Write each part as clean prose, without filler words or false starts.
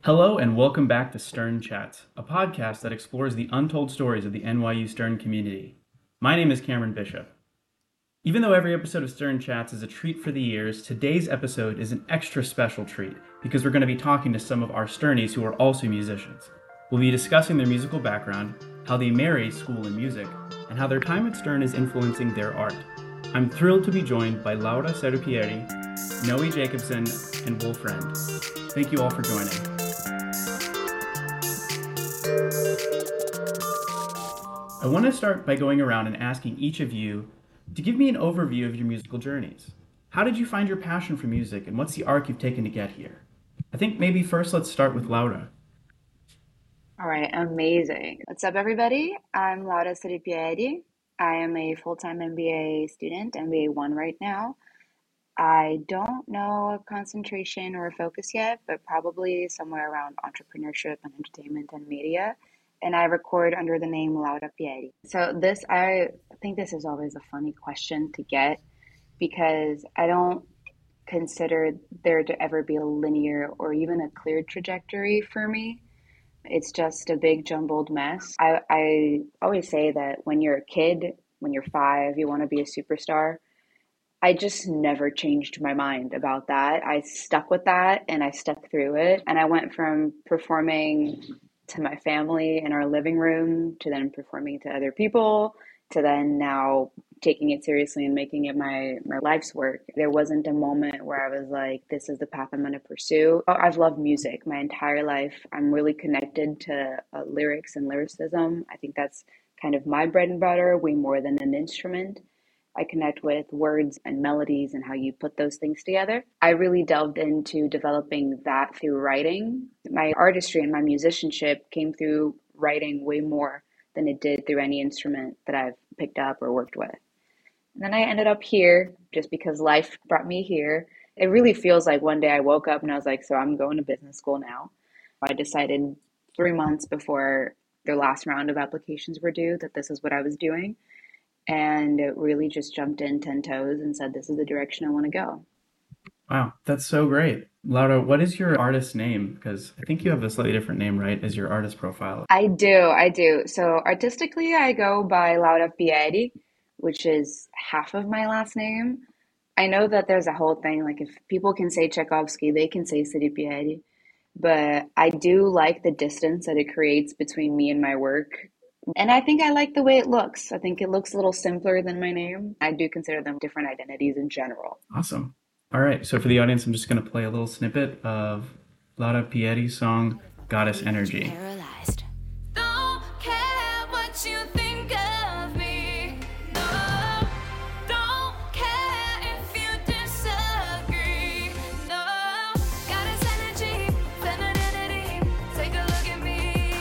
Hello and welcome back to Stern Chats, a podcast that explores the untold stories of the NYU Stern community. My name is Cameron Bishop. Even though every episode of Stern Chats is a treat for the ears, today's episode is an extra special treat because we're going to be talking to some of our Sternies who are also musicians. We'll be discussing their musical background, how they marry school and music, and how their time at Stern is influencing their art. I'm thrilled to be joined by Laura Serupieri, Noe Jacobson, and Will Friend. Thank you all for joining. I want to start by going around and asking each of you to give me an overview of your musical journeys. How did you find your passion for music, and what's the arc you've taken to get here? I think maybe first let's start with Laura. All right, amazing. What's up, everybody? I'm Laura Seripieri. I am a full-time MBA student, MBA 1 right now. I don't know a concentration or a focus yet, but probably somewhere around entrepreneurship and entertainment and media. And I record under the name Laura Pieri. I think this is always a funny question to get because I don't consider there to ever be a linear or even a clear trajectory for me. It's just a big jumbled mess. I always say that when you're a kid, when you're 5, you want to be a superstar. I just never changed my mind about that. I stuck with that and I stuck through it. And I went from performing to my family in our living room to then performing to other people to then now taking it seriously and making it my life's work. There wasn't a moment where I was like, this is the path I'm going to pursue. I've loved music my entire life. I'm really connected to lyrics and lyricism. I think that's kind of my bread and butter, way more than an instrument. I connect with words and melodies and how you put those things together. I really delved into developing that through writing. My artistry and my musicianship came through writing way more than it did through any instrument that I've picked up or worked with. And then I ended up here just because life brought me here. It really feels like one day I woke up and I was like, so I'm going to business school now. I decided 3 months before the last round of applications were due that this is what I was doing. And it really just jumped in 10 toes and said, this is the direction I want to go. Wow, that's so great. Laura, what is your artist name? Because I think you have a slightly different name, right, as your artist profile. I do. So artistically, I go by Laura Pieri, which is half of my last name. I know that there's a whole thing, like if people can say Tchaikovsky, they can say Siri Pieri. But I do like the distance that it creates between me and my work. And I think I like the way it looks. I think it looks a little simpler than my name. I do consider them different identities in general. Awesome. All right, so for the audience, I'm just going to play a little snippet of Laura Pieri's song, Goddess Energy. Paralyzed. Don't care what you think of me. No, don't care if you disagree. No, goddess energy, femininity. Take a look at me.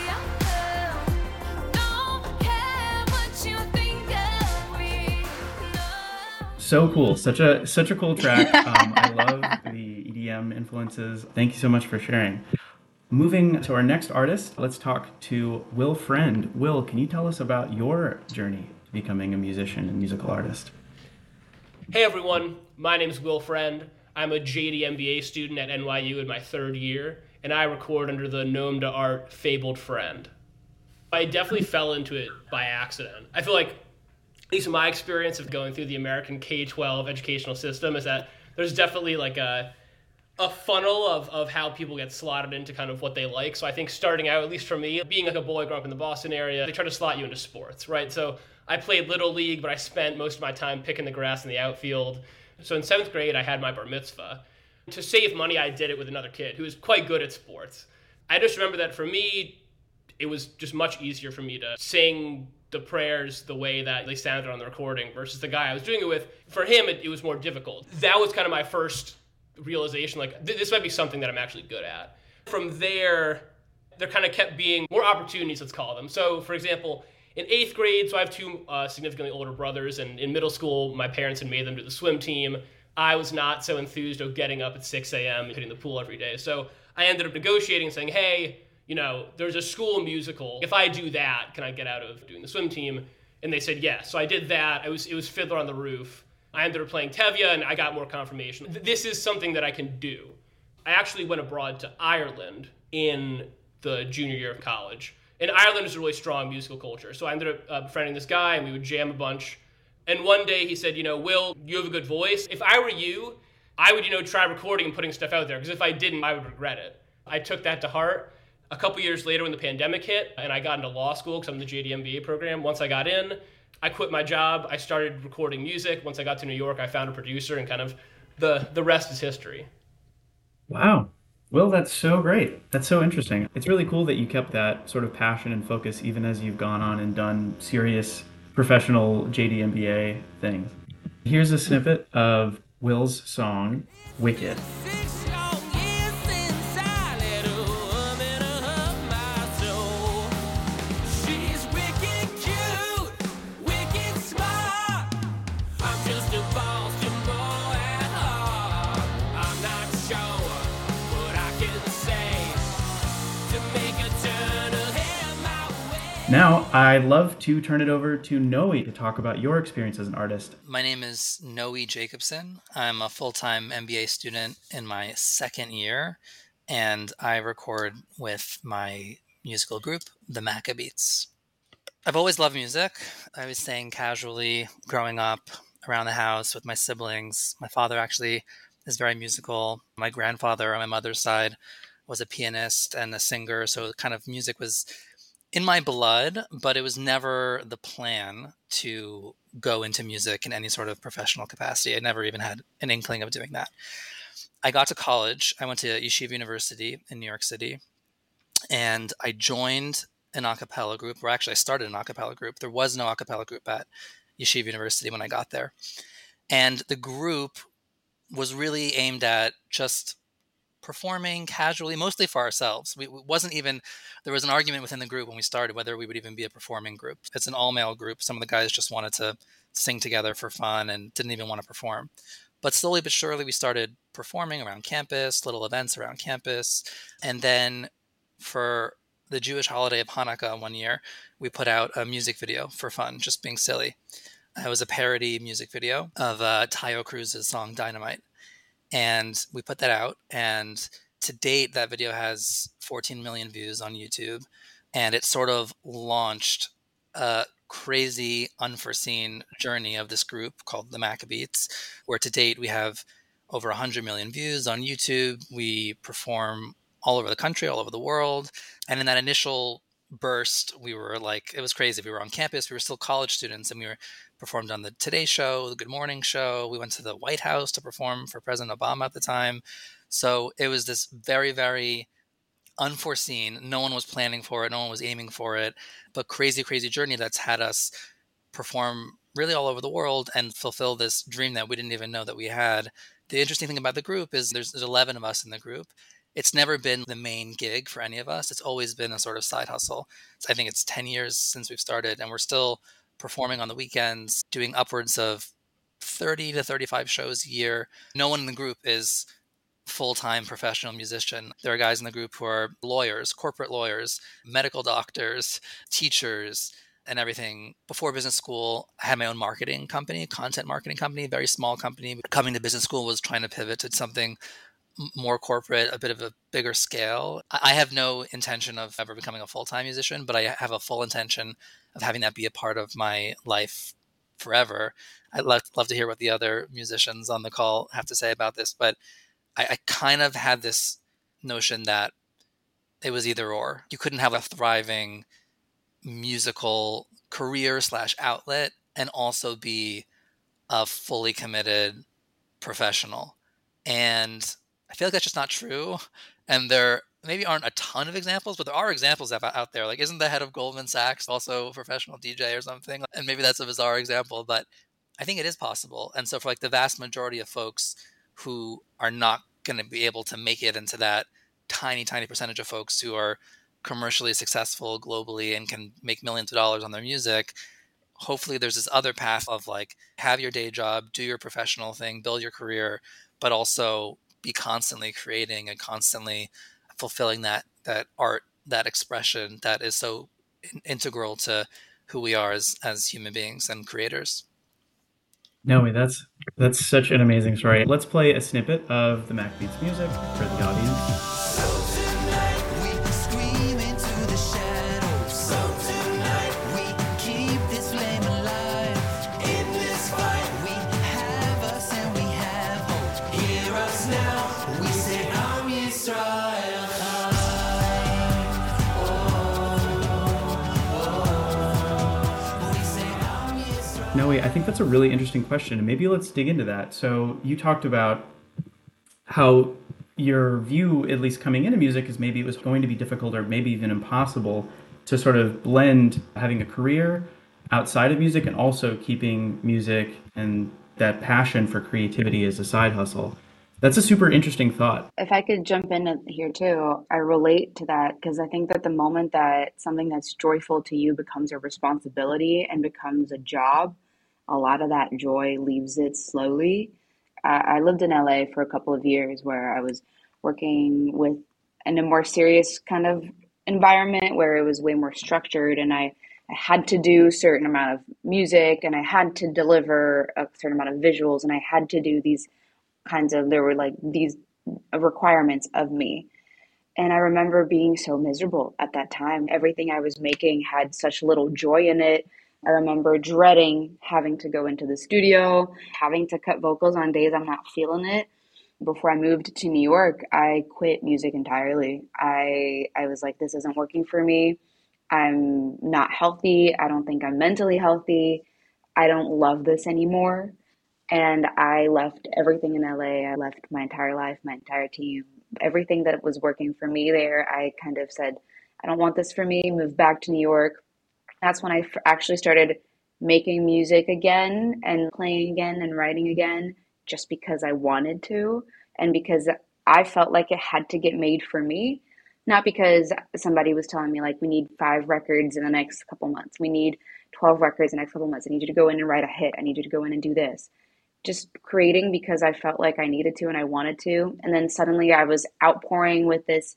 Don't care what you think of me. No. So cool. Such a cool track. I love the EDM influences. Thank you so much for sharing. Moving to our next artist, let's talk to Will Friend. Will, can you tell us about your journey to becoming a musician and musical artist? Hey everyone, my name is Will Friend. I'm a JD MBA student at NYU in my 3rd year, and I record under the Gnome to Art Fabled Friend. I definitely fell into it by accident. I feel like, at least in my experience of going through the American K-12 educational system, is that there's definitely like a funnel of how people get slotted into kind of what they like. So I think starting out, at least for me, being like a boy growing up in the Boston area, they try to slot you into sports, right? So I played Little League, but I spent most of my time picking the grass in the outfield. So in 7th grade, I had my bar mitzvah. To save money, I did it with another kid who was quite good at sports. I just remember that for me, it was just much easier for me to sing the prayers the way that they sounded on the recording versus the guy I was doing it with. For him, it was more difficult. That was kind of my first realization, like, this might be something that I'm actually good at. From there kind of kept being more opportunities, let's call them. So, for example, in 8th grade, so I have 2 significantly older brothers, and in middle school, my parents had made them do the swim team. I was not so enthused of getting up at 6 a.m. and hitting the pool every day. So I ended up negotiating and saying, hey, there's a school musical. If I do that, can I get out of doing the swim team? And they said yes. So I did that. It was Fiddler on the Roof. I ended up playing Tevye, and I got more confirmation. This is something that I can do. I actually went abroad to Ireland in the junior year of college. And Ireland is a really strong musical culture. So I ended up befriending this guy, and we would jam a bunch. And one day he said, Will, you have a good voice. If I were you, I would, try recording and putting stuff out there, because if I didn't, I would regret it. I took that to heart. A couple years later, when the pandemic hit and I got into law school, because I'm in the JD MBA program, once I got in, I quit my job. I started recording music. Once I got to New York, I found a producer, and kind of the rest is history. Wow. Will, that's so great. That's so interesting. It's really cool that you kept that sort of passion and focus even as you've gone on and done serious professional JD MBA things. Here's a snippet of Will's song, Wicked. Now, I'd love to turn it over to Noe to talk about your experience as an artist. My name is Noe Jacobson. I'm a full-time MBA student in my second year, and I record with my musical group, the Maccabeats. I've always loved music. I was sang casually growing up around the house with my siblings. My father actually is very musical. My grandfather on my mother's side was a pianist and a singer, so kind of music was in my blood, but it was never the plan to go into music in any sort of professional capacity. I never even had an inkling of doing that. I got to college. I went to Yeshiva University in New York City, and I joined an a cappella group, or actually I started an a cappella group. There was no a cappella group at Yeshiva University when I got there. And the group was really aimed at just performing casually, mostly for ourselves. There was an argument within the group when we started whether we would even be a performing group. It's an all-male group. Some of the guys just wanted to sing together for fun and didn't even want to perform. But slowly but surely we started performing around campus, little events around campus. And then for the Jewish holiday of Hanukkah one year, we put out a music video for fun, just being silly. It was a parody music video of Tayo Cruz's song Dynamite. And we put that out, and to date, that video has 14 million views on YouTube, and it sort of launched a crazy, unforeseen journey of this group called the Maccabeats, where to date we have over 100 million views on YouTube. We perform all over the country, all over the world, and in that initial burst, we were like, it was crazy. We were on campus, we were still college students, and we performed on the Today Show, the Good Morning Show. We went to the White House to perform for President Obama at the time. So it was this very, very unforeseen, no one was planning for it, no one was aiming for it, but crazy, crazy journey that's had us perform really all over the world and fulfill this dream that we didn't even know that we had. The interesting thing about the group is there's 11 of us in the group. It's never been the main gig for any of us. It's always been a sort of side hustle. So I think it's 10 years since we've started, and we're still performing on the weekends, doing upwards of 30 to 35 shows a year. No one in the group is full-time professional musician. There are guys in the group who are lawyers, corporate lawyers, medical doctors, teachers, and everything. Before business school, I had my own marketing company, content marketing company, very small company. Coming to business school was trying to pivot to something more corporate, a bit of a bigger scale. I have no intention of ever becoming a full-time musician, but I have a full intention of having that be a part of my life forever. I'd love to hear what the other musicians on the call have to say about this, but I kind of had this notion that it was either or. You couldn't have a thriving musical career / outlet and also be a fully committed professional. And I feel like that's just not true. And there maybe aren't a ton of examples, but there are examples out there. Like, isn't the head of Goldman Sachs also a professional DJ or something? And maybe that's a bizarre example, but I think it is possible. And so for like the vast majority of folks who are not going to be able to make it into that tiny, tiny percentage of folks who are commercially successful globally and can make millions of dollars on their music, hopefully there's this other path of like, have your day job, do your professional thing, build your career, but also be constantly creating and constantly fulfilling that art, that expression that is so integral to who we are as human beings and creators. No, that's such an amazing story. Let's play a snippet of the Maccabeats music for the audience. Noe, I think that's a really interesting question, and maybe let's dig into that. So you talked about how your view, at least coming into music, is maybe it was going to be difficult or maybe even impossible to sort of blend having a career outside of music and also keeping music and that passion for creativity as a side hustle. That's a super interesting thought. If I could jump in here too, I relate to that because I think that the moment that something that's joyful to you becomes a responsibility and becomes a job, a lot of that joy leaves it slowly. I lived in LA for a couple of years where I was working with in a more serious kind of environment where it was way more structured and I had to do a certain amount of music and I had to deliver a certain amount of visuals and I had to do these there were like these requirements of me. And I remember being so miserable at that time. Everything I was making had such little joy in it. I remember dreading having to go into the studio, having to cut vocals on days I'm not feeling it. Before I moved to New York, I quit music entirely. I was like, this isn't working for me. I'm not healthy. I don't think I'm mentally healthy. I don't love this anymore. And I left everything in LA. I left my entire life, my entire team, everything that was working for me there. I kind of said, I don't want this for me, moved back to New York. That's when I actually started making music again and playing again and writing again just because I wanted to and because I felt like it had to get made for me. Not because somebody was telling me, like, we need 5 records in the next couple months. We need 12 records in the next couple months. I need you to go in and write a hit. I need you to go in and do this just creating because I felt like I needed to and I wanted to. And then suddenly I was outpouring with this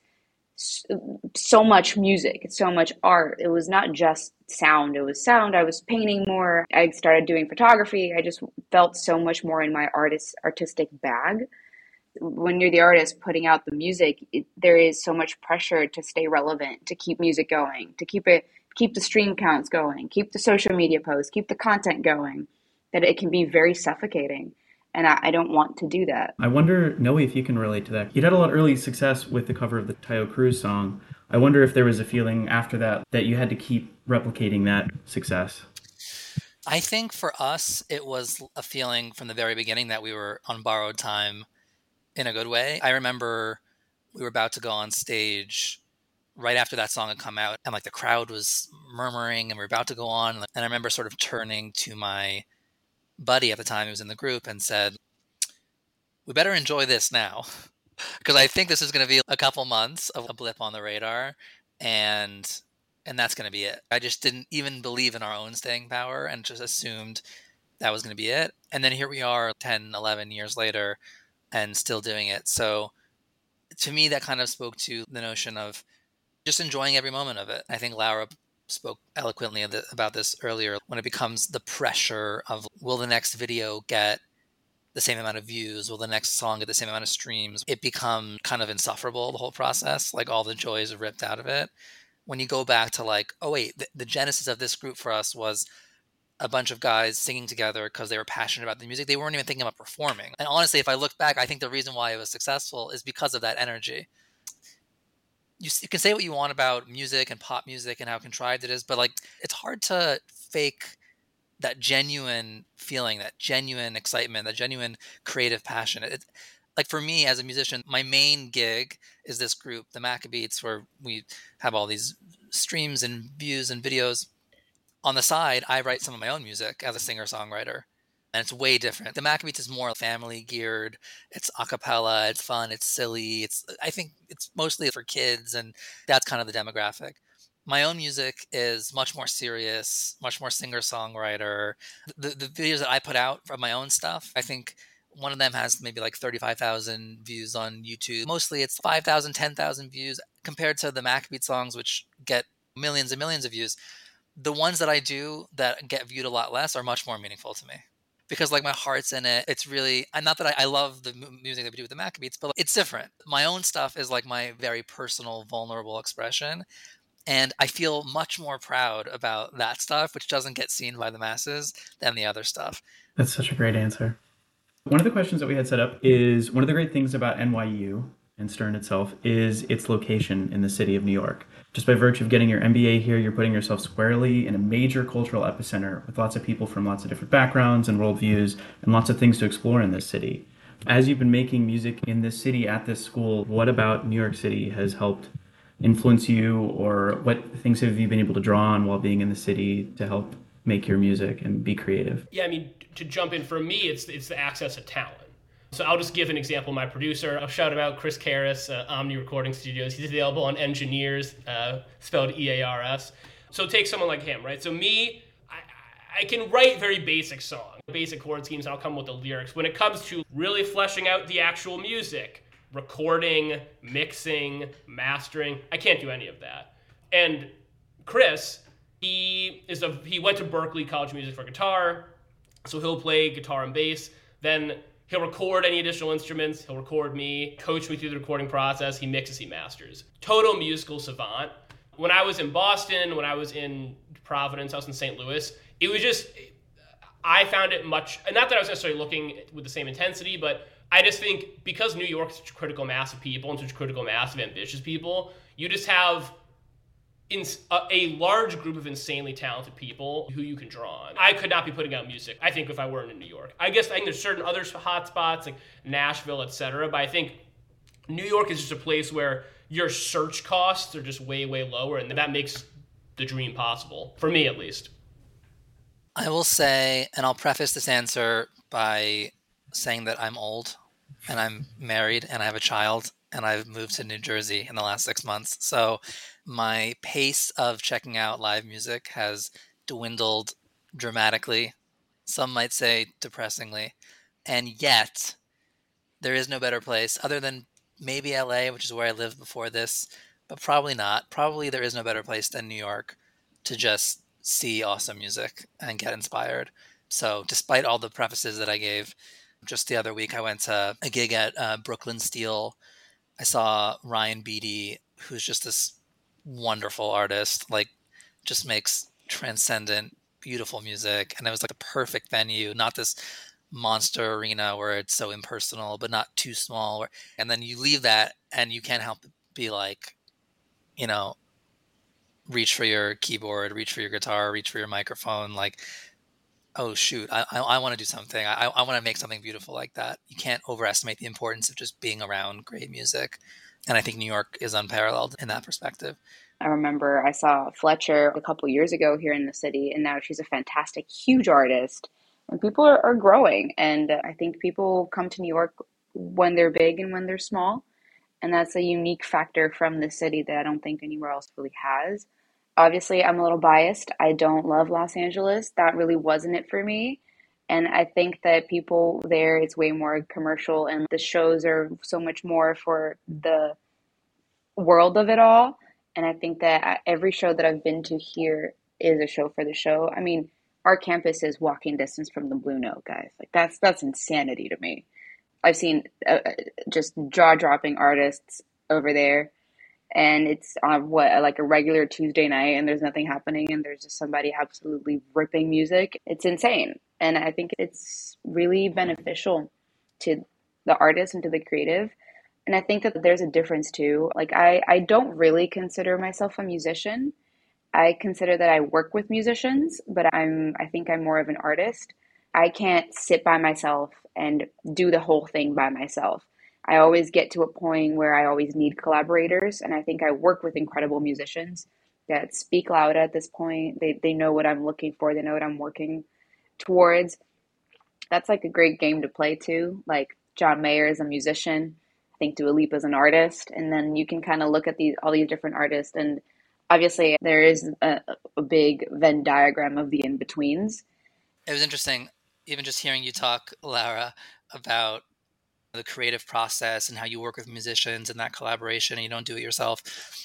so much music, so much art. It was not just sound, it was sound. I was painting more. I started doing photography. I just felt so much more in my artistic bag. When you're the artist putting out the music, there is so much pressure to stay relevant, to keep music going, to keep the stream counts going, keep the social media posts, keep the content going, that it can be very suffocating. And I don't want to do that. I wonder, Noe, if you can relate to that. You'd had a lot of early success with the cover of the Tayo Cruz song. I wonder if there was a feeling after that that you had to keep replicating that success. I think for us, it was a feeling from the very beginning that we were on borrowed time in a good way. I remember we were about to go on stage right after that song had come out, and like the crowd was murmuring, and we were about to go on. And I remember sort of turning to my buddy at the time who was in the group and said, we better enjoy this now because I think this is going to be a couple months of a blip on the radar, and that's going to be it. I just didn't even believe in our own staying power and just assumed that was going to be it. And then here we are 10, 11 years later and still doing it. So to me, that kind of spoke to the notion of just enjoying every moment of it. I think Laura spoke eloquently about this earlier when it becomes the pressure of, will the next video get the same amount of views? Will the next song get the same amount of streams? It becomes kind of insufferable, the whole process. Like all the joy is ripped out of it. When you go back to like, oh wait, the genesis of this group for us was a bunch of guys singing together because they were passionate about the music. They weren't even thinking about performing. And honestly, if I look back, I think the reason why it was successful is because of that energy. You can say what you want about music and pop music and how contrived it is, but like it's hard to fake that genuine feeling, that genuine excitement, that genuine creative passion. Like for me as a musician, my main gig is this group, the Maccabeats, where we have all these streams and views and videos. On the side, I write some of my own music as a singer-songwriter. And it's way different. The Maccabeats is more family geared. It's a cappella. It's fun. It's silly. I think it's mostly for kids, and that's kind of the demographic. My own music is much more serious, much more singer-songwriter. The videos that I put out from my own stuff, I think one of them has maybe like 35,000 views on YouTube. Mostly it's 5,000, 10,000 views compared to the Maccabeat songs, which get millions and millions of views. The ones that I do that get viewed a lot less are much more meaningful to me. Because like my heart's in it. It's really, and not that I love the music that we do with the Maccabeats, but it's different. My own stuff is like my very personal, vulnerable expression. And I feel much more proud about that stuff, which doesn't get seen by the masses, than the other stuff. That's such a great answer. One of the questions that we had set up is one of the great things about NYU and Stern itself is its location in the city of New York. Just by virtue of getting your MBA here, you're putting yourself squarely in a major cultural epicenter with lots of people from lots of different backgrounds and worldviews and lots of things to explore in this city. As you've been making music in this city at this school, what about New York City has helped influence you, or what things have you been able to draw on while being in the city to help make your music and be creative? Yeah, I mean, to jump in, for me, it's the access to talent. So I'll just give an example. My producer, I'll shout out Chris Karras, Omni Recording Studios. He's available on Engineers, spelled EARS. So take someone like him, right? So me, I can write very basic songs, basic chord schemes, and I'll come with the lyrics. When it comes to really fleshing out the actual music, recording, mixing, mastering, I can't do any of that. And Chris, he went to Berklee College of Music for guitar, so he'll play guitar and bass. Then he'll record any additional instruments. He'll record me, coach me through the recording process. He mixes, he masters. Total musical savant. When I was in Boston, when I was in Providence, I was in St. Louis, it was just, I found it much, not that I was necessarily looking with the same intensity, but I just think because New York is such a critical mass of people and such a critical mass of ambitious people, you just have a large group of insanely talented people who you can draw on. I could not be putting out music, I think, if I weren't in New York. I guess I think there's certain other hot spots like Nashville, etc., but I think New York is just a place where your search costs are just way, way lower, and that makes the dream possible, for me at least. I will say, and I'll preface this answer by saying that I'm old and I'm married and I have a child and I've moved to New Jersey in the last 6 months. So my pace of checking out live music has dwindled dramatically. Some might say depressingly. And yet, there is no better place other than maybe LA, which is where I lived before this, but probably not. Probably there is no better place than New York to just see awesome music and get inspired. So despite all the prefaces that I gave, just the other week I went to a gig at Brooklyn Steel. I saw Ryan Beatty, who's just this wonderful artist, like just makes transcendent, beautiful music. And it was like a perfect venue, not this monster arena where it's so impersonal, but not too small. And then you leave that and you can't help but be like, you know, reach for your keyboard, reach for your guitar, reach for your microphone. Like, oh shoot, I want to do something. I want to make something beautiful like that. You can't overestimate the importance of just being around great music. And I think New York is unparalleled in that perspective. I remember I saw Fletcher a couple years ago here in the city, and now she's a fantastic, huge artist. And people are growing. And I think people come to New York when they're big and when they're small. And that's a unique factor from the city that I don't think anywhere else really has. Obviously, I'm a little biased. I don't love Los Angeles. That really wasn't it for me. And I think that people there, it's way more commercial, and the shows are so much more for the world of it all. And I think that every show that I've been to here is a show for the show. I mean, our campus is walking distance from the Blue Note, guys. Like that's insanity to me. I've seen just jaw-dropping artists over there, and it's on what, like a regular Tuesday night, and there's nothing happening, and there's just somebody absolutely ripping music. It's insane, and I think it's really beneficial to the artist and to the creative. And I think that there's a difference too. Like I don't really consider myself a musician. I consider that I work with musicians, but I think I'm more of an artist. I can't sit by myself and do the whole thing by myself. I always get to a point where I always need collaborators, and I think I work with incredible musicians that speak loud at this point. They know what I'm looking for, they know what I'm working towards. That's like a great game to play too. Like John Mayer is a musician. I think Dua Lipa is an artist, and then you can kind of look at all these different artists, and obviously there is a big Venn diagram of the in-betweens. It was interesting, even just hearing you talk, Lara, about the creative process and how you work with musicians and that collaboration and you don't do it yourself.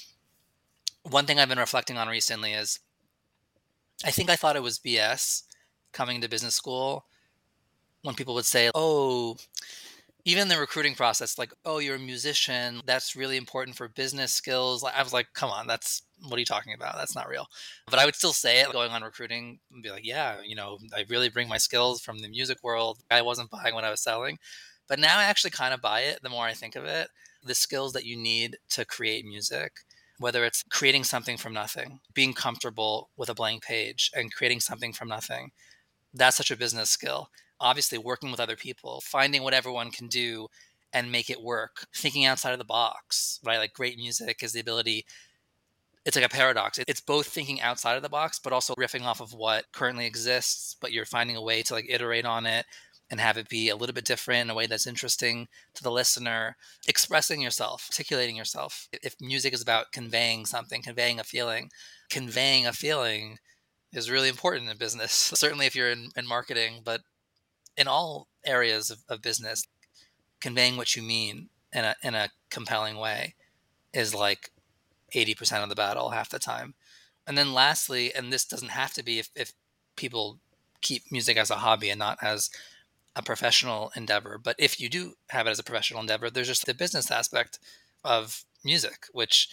One thing I've been reflecting on recently is I think I thought it was BS coming to business school when people would say, oh, even the recruiting process, like, oh, you're a musician, that's really important for business skills. I was like, come on, what are you talking about? That's not real. But I would still say it going on recruiting and be like, yeah, I really bring my skills from the music world. I wasn't buying what I was selling. But now I actually kind of buy it the more I think of it. The skills that you need to create music, whether it's creating something from nothing, being comfortable with a blank page and creating something from nothing, that's such a business skill. Obviously, working with other people, finding what everyone can do and make it work, thinking outside of the box, right? Like great music is the ability, it's like a paradox. It's both thinking outside of the box, but also riffing off of what currently exists, but you're finding a way to like iterate on it and have it be a little bit different in a way that's interesting to the listener, expressing yourself, articulating yourself. If music is about conveying something, conveying a feeling is really important in business. Certainly if you're in marketing, but in all areas of business, conveying what you mean in a compelling way is like 80% of the battle half the time. And then lastly, and this doesn't have to be if people keep music as a hobby and not as a professional endeavor, but if you do have it as a professional endeavor, there's just the business aspect of music, which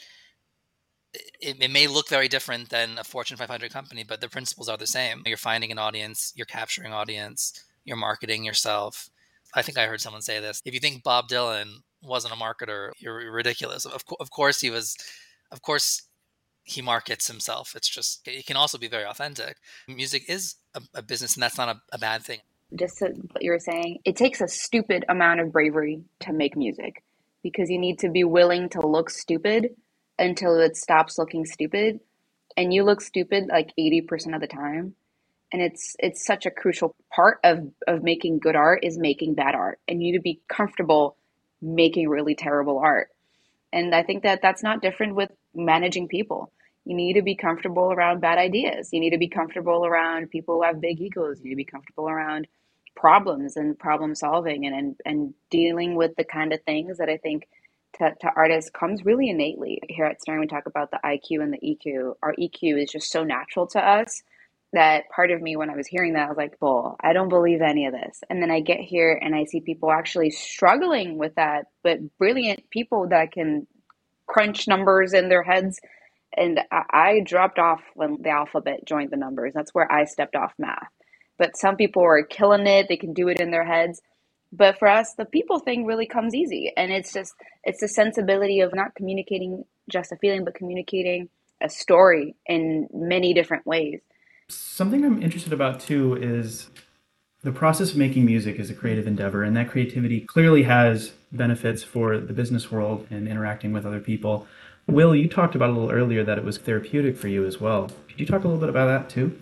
it may look very different than a Fortune 500 company, but the principles are the same. You're finding an audience, you're capturing audience, you're marketing yourself. I think I heard someone say this. If you think Bob Dylan wasn't a marketer, you're ridiculous. Of course he was. Of course he markets himself. It's just, it can also be very authentic. Music is a business, and that's not a bad thing. Just to what you were saying, it takes a stupid amount of bravery to make music because you need to be willing to look stupid until it stops looking stupid. And you look stupid like 80% of the time. And it's such a crucial part of making good art is making bad art. And you need to be comfortable making really terrible art. And I think that that's not different with managing people. You need to be comfortable around bad ideas. You need to be comfortable around people who have big egos. You need to be comfortable around problems and problem solving and dealing with the kind of things that I think to artists comes really innately. Here at Stern, we talk about the IQ and the EQ. Our EQ is just so natural to us that part of me, when I was hearing that, I was like, bull, I don't believe any of this. And then I get here and I see people actually struggling with that, but brilliant people that can crunch numbers in their heads. And I dropped off when the alphabet joined the numbers. That's where I stepped off math. But some people are killing it. They can do it in their heads. But for us, the people thing really comes easy. And it's the sensibility of not communicating just a feeling, but communicating a story in many different ways. Something I'm interested about too is the process of making music is a creative endeavor, and that creativity clearly has benefits for the business world and interacting with other people. Will, you talked about a little earlier that it was therapeutic for you as well. Could you talk a little bit about that too?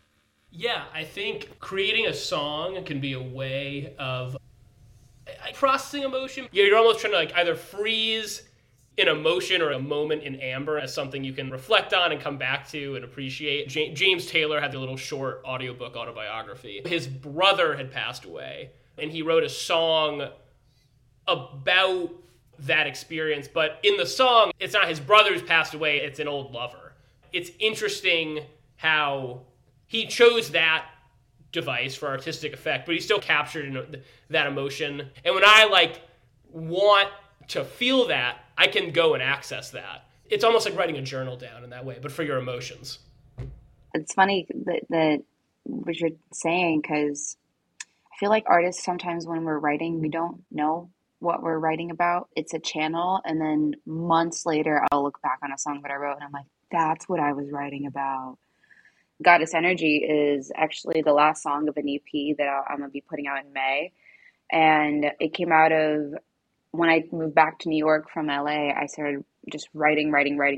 Yeah, I think creating a song can be a way of processing emotion. You're almost trying to like either freeze an emotion or a moment in amber as something you can reflect on and come back to and appreciate. James Taylor had a little short audiobook autobiography. His brother had passed away, and he wrote a song about that experience. But in the song, it's not his brother who's passed away, it's an old lover. It's interesting how he chose that device for artistic effect, but he still captured that emotion. And when I want to feel that, I can go and access that. It's almost like writing a journal down in that way, but for your emotions. It's funny that what you're saying, because I feel like artists sometimes when we're writing, we don't know what we're writing about. It's a channel, and then months later, I'll look back on a song that I wrote, and I'm like, that's what I was writing about. Goddess Energy is actually the last song of an EP that I'm going to be putting out in May. And it came out of when I moved back to New York from LA, I started just writing.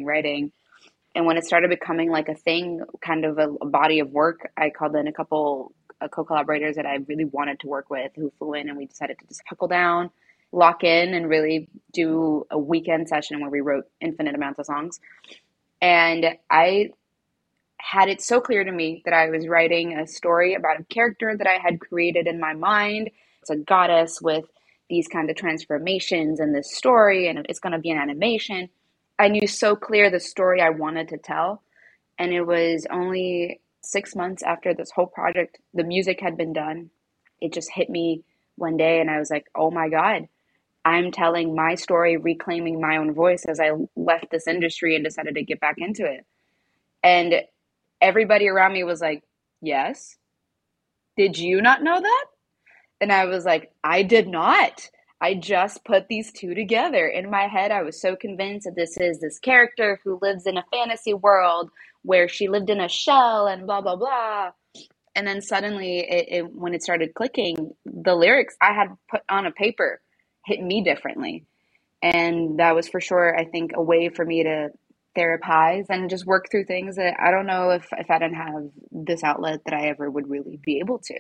And when it started becoming like a thing, kind of a body of work, I called in a couple co-collaborators that I really wanted to work with who flew in, and we decided to just buckle down, lock in, and really do a weekend session where we wrote infinite amounts of songs. And I had it so clear to me that I was writing a story about a character that I had created in my mind. It's a goddess with these kind of transformations in this story, and it's going to be an animation. I knew so clear the story I wanted to tell. And it was only 6 months after this whole project, the music had been done. It just hit me one day, and I was like, oh my God, I'm telling my story, reclaiming my own voice as I left this industry and decided to get back into it. And everybody around me was like, yes. Did you not know that? And I was like, I did not. I just put these two together. In my head, I was so convinced that this is this character who lives in a fantasy world where she lived in a shell and blah, blah, blah. And then suddenly, when it started clicking, the lyrics I had put on a paper hit me differently. And that was for sure, I think, a way for me to therapize and just work through things that I don't know if I didn't have this outlet that I ever would really be able to.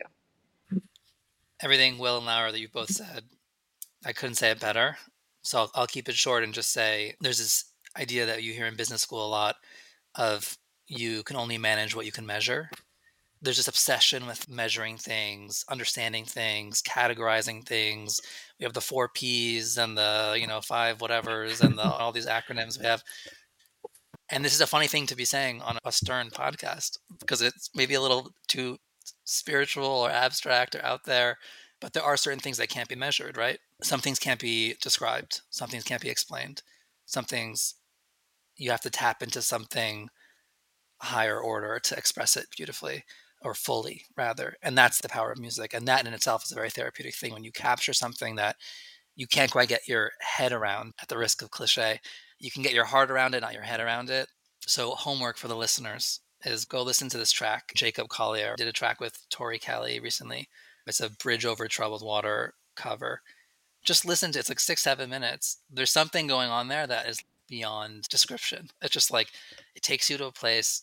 Everything Will and Laura that you both said, I couldn't say it better. So I'll keep it short and just say there's this idea that you hear in business school a lot of you can only manage what you can measure. There's this obsession with measuring things, understanding things, categorizing things. We have the 4 Ps and the, 5 whatevers and all these acronyms we have. And this is a funny thing to be saying on a Stern podcast because it's maybe a little too spiritual or abstract or out there, but there are certain things that can't be measured, right? Some things can't be described. Some things can't be explained. Some things you have to tap into something higher order to express it beautifully or fully rather. And that's the power of music. And that in itself is a very therapeutic thing when you capture something that you can't quite get your head around at the risk of cliche. You can get your heart around it, not your head around it. So homework for the listeners is go listen to this track. Jacob Collier did a track with Tori Kelly recently. It's a Bridge Over Troubled Water cover. Just listen to it. It's like 6-7 minutes. There's something going on there that is beyond description. It's just like it takes you to a place.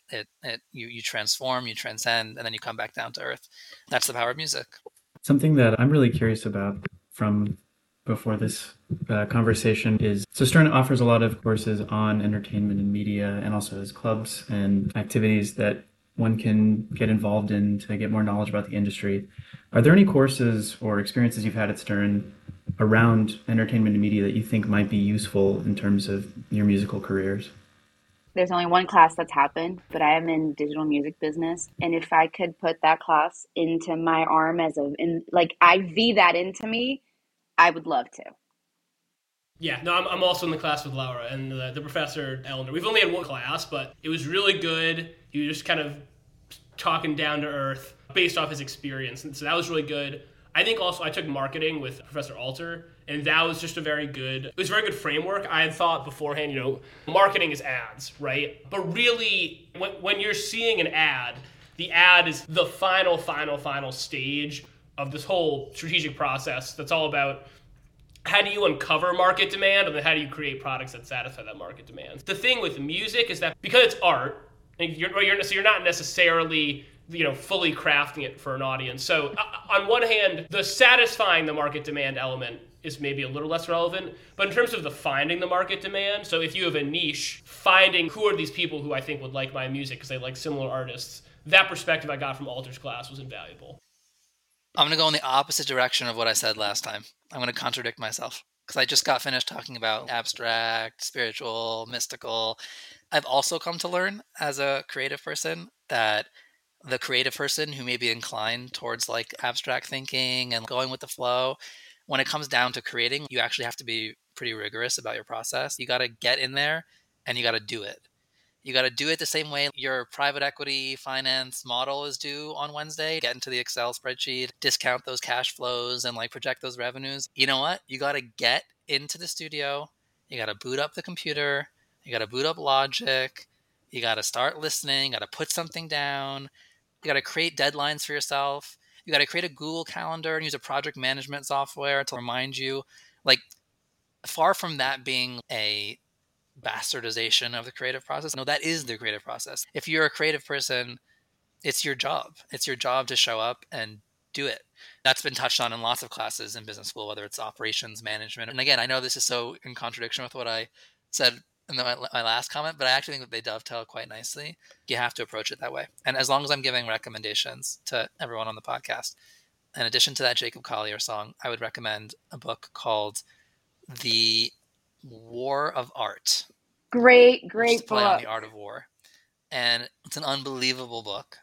You transform, you transcend, and then you come back down to earth. That's the power of music. Something that I'm really curious about from before this conversation is, so Stern offers a lot of courses on entertainment and media, and also has clubs and activities that one can get involved in to get more knowledge about the industry. Are there any courses or experiences you've had at Stern around entertainment and media that you think might be useful in terms of your musical careers? There's only one class that's happened, but I am in digital music business. And if I could put that class into my arm like IV that into me, I would love to. Yeah, no, I'm also in the class with Laura and the professor, Eleanor. We've only had one class, but it was really good. He was just kind of talking down to earth based off his experience. And so that was really good. I think also I took marketing with Professor Alter, and that was just it was a very good framework. I had thought beforehand, marketing is ads, right? But really, when you're seeing an ad, the ad is the final stage of this whole strategic process that's all about how do you uncover market demand, and then how do you create products that satisfy that market demand. The thing with music is that because it's art, you're not necessarily fully crafting it for an audience. So on one hand, the satisfying the market demand element is maybe a little less relevant, but in terms of the finding the market demand, so if you have a niche, finding who are these people who I think would like my music because they like similar artists, that perspective I got from Alter's class was invaluable. I'm going to go in the opposite direction of what I said last time. I'm going to contradict myself because I just got finished talking about abstract, spiritual, mystical. I've also come to learn as a creative person that the creative person who may be inclined towards like abstract thinking and going with the flow, when it comes down to creating, you actually have to be pretty rigorous about your process. You got to get in there and you got to do it. You got to do it the same way your private equity finance model is due on Wednesday. Get into the Excel spreadsheet, discount those cash flows and like project those revenues. You know what? You got to get into the studio. You got to boot up the computer. You got to boot up Logic. You got to start listening. You got to put something down. You got to create deadlines for yourself. You got to create a Google Calendar and use a project management software to remind you. Like, far from that being a bastardization of the creative process. No, that is the creative process. If you're a creative person, it's your job. It's your job to show up and do it. That's been touched on in lots of classes in business school, whether it's operations management. And again, I know this is so in contradiction with what I said in my last comment, but I actually think that they dovetail quite nicely. You have to approach it that way. And as long as I'm giving recommendations to everyone on the podcast, in addition to that Jacob Collier song, I would recommend a book called The War of Art. Great Play book. on the Art of War. And it's an unbelievable book.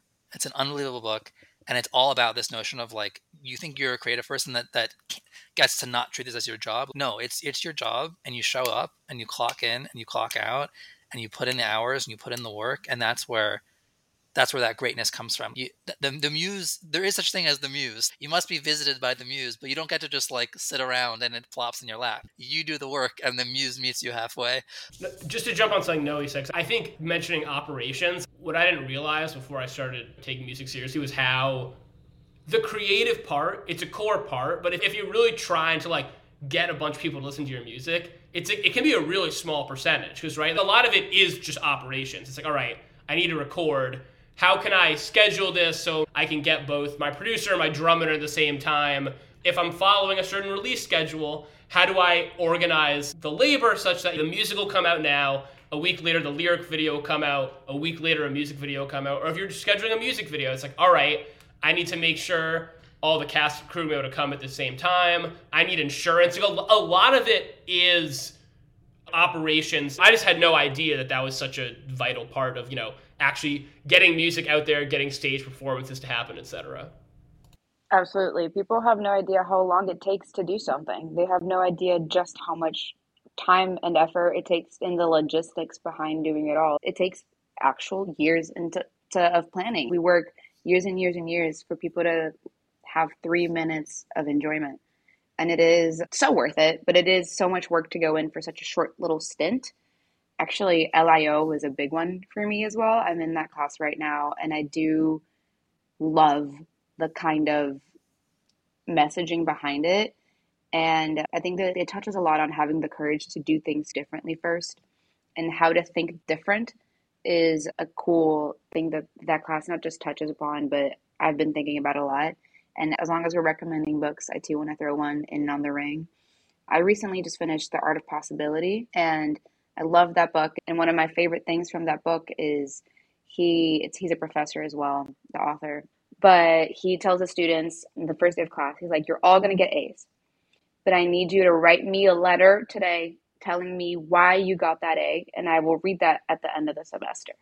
And it's all about this notion of like, you think you're a creative person that gets to not treat this as your job. No, it's your job, and you show up and you clock in and you clock out and you put in the hours and you put in the work. And that's where that's where that greatness comes from. The muse, there is such thing as the muse. You must be visited by the muse, but you don't get to just like sit around and it plops in your lap. You do the work and the muse meets you halfway. Just to jump on something Noe said, I think mentioning operations, what I didn't realize before I started taking music seriously was how the creative part, it's a core part, but if you're really trying to like get a bunch of people to listen to your music, it can be a really small percentage, because right, a lot of it is just operations. It's like, all right, I need to record. How can I schedule this so I can get both my producer and my drummer at the same time? If I'm following a certain release schedule, how do I organize the labor such that the music will come out now, a week later the lyric video will come out, a week later a music video will come out? Or if you're scheduling a music video, it's like, all right, I need to make sure all the cast and crew are able to come at the same time. I need insurance. A lot of it is operations. I just had no idea that that was such a vital part of, actually getting music out there, getting stage performances to happen, etc. Absolutely. People have no idea how long it takes to do something. They have no idea just how much time and effort it takes in the logistics behind doing it all. It takes actual years of planning. We work years and years and years for people to have 3 minutes of enjoyment. And it is so worth it, but it is so much work to go in for such a short little stint. Actually, LIO was a big one for me as well. I'm in that class right now, and I do love the kind of messaging behind it. And I think that it touches a lot on having the courage to do things differently first, and how to think different is a cool thing that class not just touches upon, but I've been thinking about a lot. And as long as we're recommending books, I too want to throw one in on the ring. I recently just finished The Art of Possibility, and I love that book. And one of my favorite things from that book is he's a professor as well, the author. But he tells the students in the first day of class, he's like, you're all going to get A's. But I need you to write me a letter today telling me why you got that A, and I will read that at the end of the semester.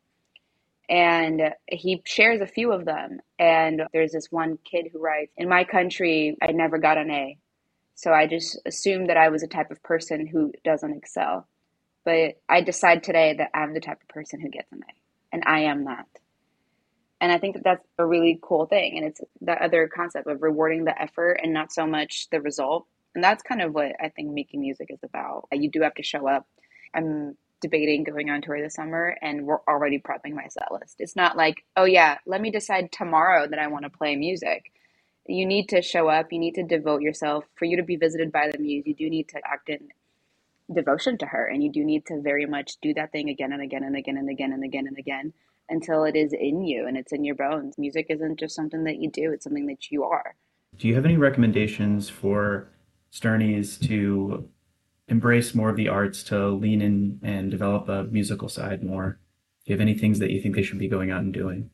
And he shares a few of them. And there's this one kid who writes, in my country, I never got an A. So I just assumed that I was a type of person who doesn't excel. But I decide today that I'm the type of person who gets an A. And I am that. And I think that that's a really cool thing. And it's that other concept of rewarding the effort and not so much the result. And that's kind of what I think making music is about. You do have to show up. I'm debating going on tour this summer, and we're already prepping my set list. It's not like, oh yeah, let me decide tomorrow that I want to play music. You need to show up. You need to devote yourself. For you to be visited by the muse, you do need to act in devotion to her. And you do need to very much do that thing again and again and again and again and again and again until it is in you and it's in your bones. Music isn't just something that you do. It's something that you are. Do you have any recommendations for Sternies to embrace more of the arts, to lean in and develop a musical side more? Do you have any things that you think they should be going out and doing?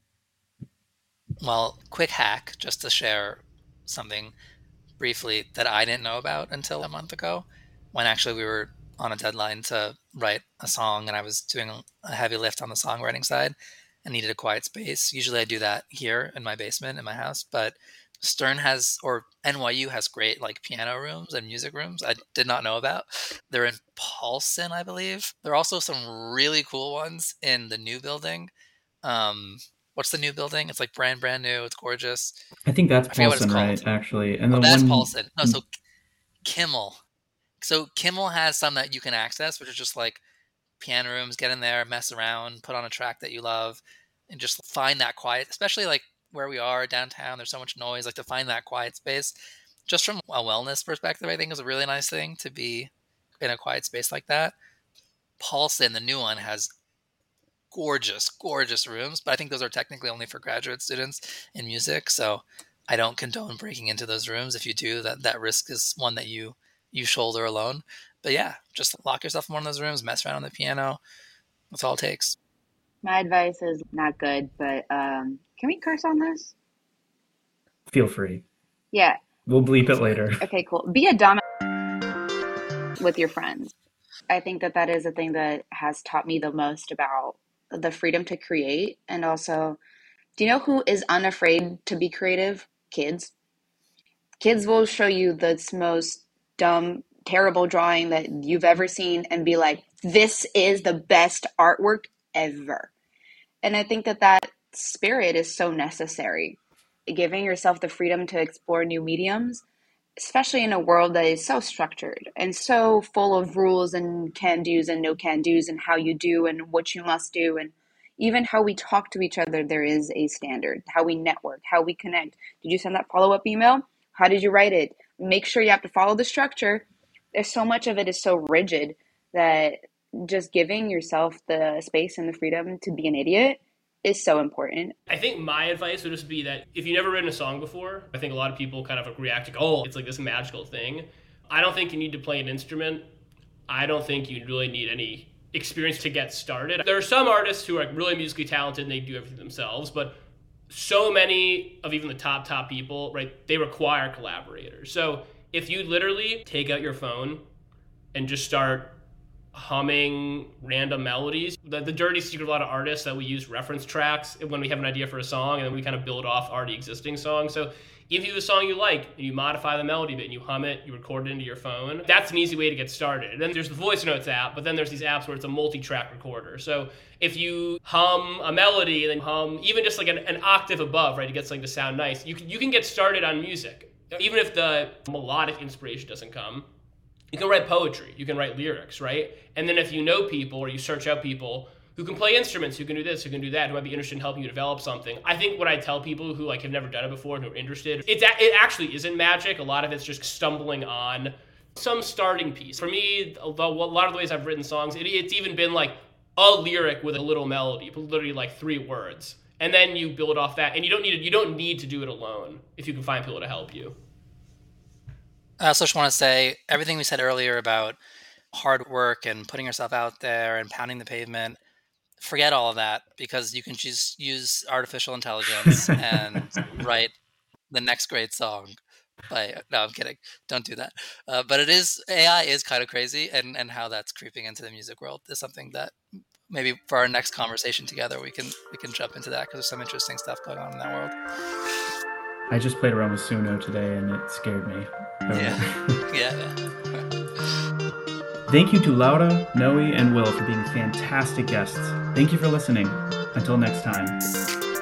Well, quick hack, just to share something briefly that I didn't know about until a month ago, when actually we were on a deadline to write a song and I was doing a heavy lift on the songwriting side and needed a quiet space. Usually I do that here in my basement in my house, but Stern has, or NYU has great like piano rooms and music rooms I did not know about. They're in Paulson, I believe. There are also some really cool ones in the new building. What's the new building? It's like brand new. It's gorgeous. I think that's I forget what it's Paulson, right? called. Actually, and Oh, the that's one Paulson. No, so Kimmel. So Kimmel has some that you can access, which are just like piano rooms. Get in there, mess around, put on a track that you love, and just find that quiet, especially like where we are downtown. There's so much noise. Like to find that quiet space, just from a wellness perspective, I think is a really nice thing to be in a quiet space like that. Paulson, the new one, has gorgeous rooms, but I think those are technically only for graduate students in music. So I don't condone breaking into those rooms. If you do, that risk is one that you shoulder alone. But yeah, just lock yourself in one of those rooms, mess around on the piano. That's all it takes. My advice is not good, but can we curse on this? feel free. Yeah. We'll bleep it later. Okay, cool. Be a dumb with your friends. I think that is a thing that has taught me the most about the freedom to create. And also, do you know who is unafraid to be creative? Kids. Kids will show you the most dumb, terrible drawing that you've ever seen and be like, this is the best artwork ever. And I think that spirit is so necessary. Giving yourself the freedom to explore new mediums, especially in a world that is so structured and so full of rules and can do's and no can do's and how you do and what you must do. And even how we talk to each other, there is a standard. How we network, how we connect. Did you send that follow-up email? How did you write it? Make sure you have to follow the structure. There's so much of it is so rigid that just giving yourself the space and the freedom to be an idiot is so important. I think my advice would just be that if you've never written a song before, I think a lot of people kind of react to, oh, it's like this magical thing. I don't think you need to play an instrument. I don't think you really need any experience to get started. There are some artists who are really musically talented and they do everything themselves, but so many of even the top people, right, they require collaborators. So if you literally take out your phone and just start humming random melodies, the dirty secret of a lot of artists that we use reference tracks when we have an idea for a song, and then we kind of build off already existing songs. So if you have a song you like and you modify the melody bit and you hum it, you record it into your phone, that's an easy way to get started. And then there's the voice notes app, but then there's these apps where it's a multi-track recorder. So if you hum a melody and then hum even just like an octave above, right, to get something to sound nice, you can get started on music. Even if the melodic inspiration doesn't come, you can write poetry, you can write lyrics, right? And then if you know people or you search out people who can play instruments, who can do this, who can do that, who might be interested in helping you develop something. I think what I tell people who like have never done it before and who are interested, it actually isn't magic. A lot of it's just stumbling on some starting piece. For me, a lot of the ways I've written songs, it's even been like a lyric with a little melody, literally like 3 words. And then you build off that, and you don't need to do it alone if you can find people to help you. I also just want to say everything we said earlier about hard work and putting yourself out there and pounding the pavement, forget all of that, because you can just use artificial intelligence and write the next great song. No, I'm kidding. Don't do that. But AI is kind of crazy, and how that's creeping into the music world is something that maybe for our next conversation together we can jump into that, because there's some interesting stuff going on in that world. I just played around with Suno today and it scared me. Yeah. Thank you to Laura, Noe, and Will for being fantastic guests. Thank you for listening. Until next time.